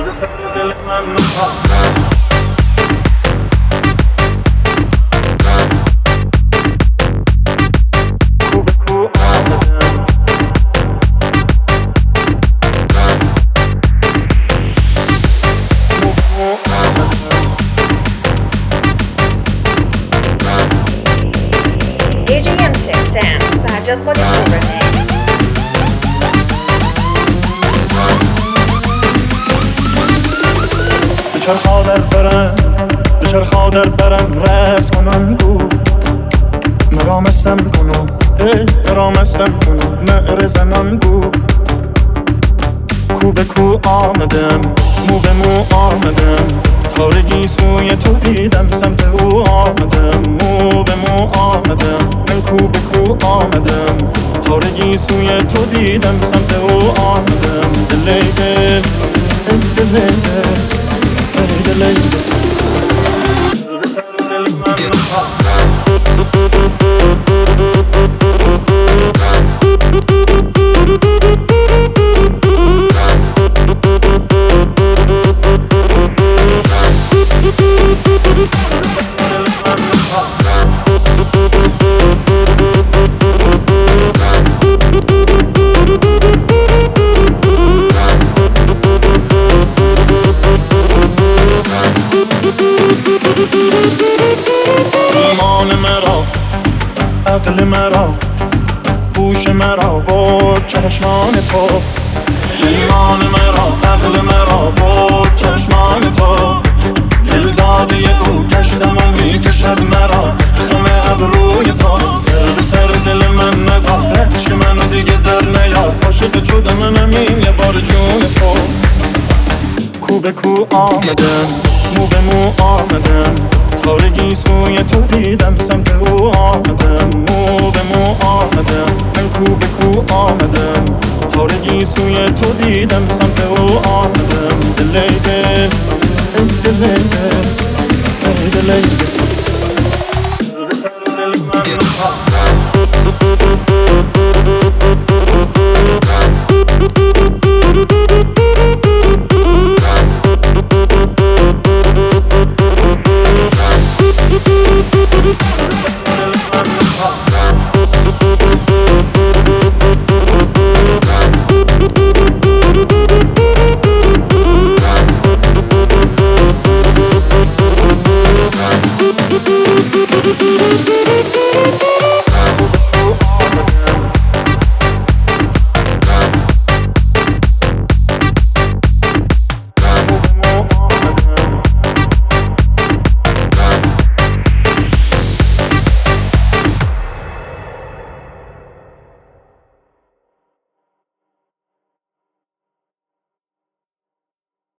سجاد خودی خوب رمیکس. بچرخا در برم رقص کنم گو مرامستم کنم مرامستم کنم نعره زنم گو کو به کو آمدم مو به مو آمدم تارگی سوی تو دیدم سمت او آمدم مو به مو آمدم من کو به کو آمدم تارگی سوی تو دیدم سمت او آمدم دلیده دلیده دلیده ایمان مرا عقل مرا هوش مرا با چشمان تو ایمان مرا عقل مرا با چشمان تو دل داده او کشتم و میکشد مرا خم ابروی تو سر به سر دل من نزار عشق من دیگه در نیاد عاشق شده منم این یه بار جون تو کو به کو آمدم مو به مو آمدم تارگی سوی تو دیدم سمت او آمدم مو به مو آمدم من کو به کو آمدم تارگی سوی تو دیدم سمت او آمدم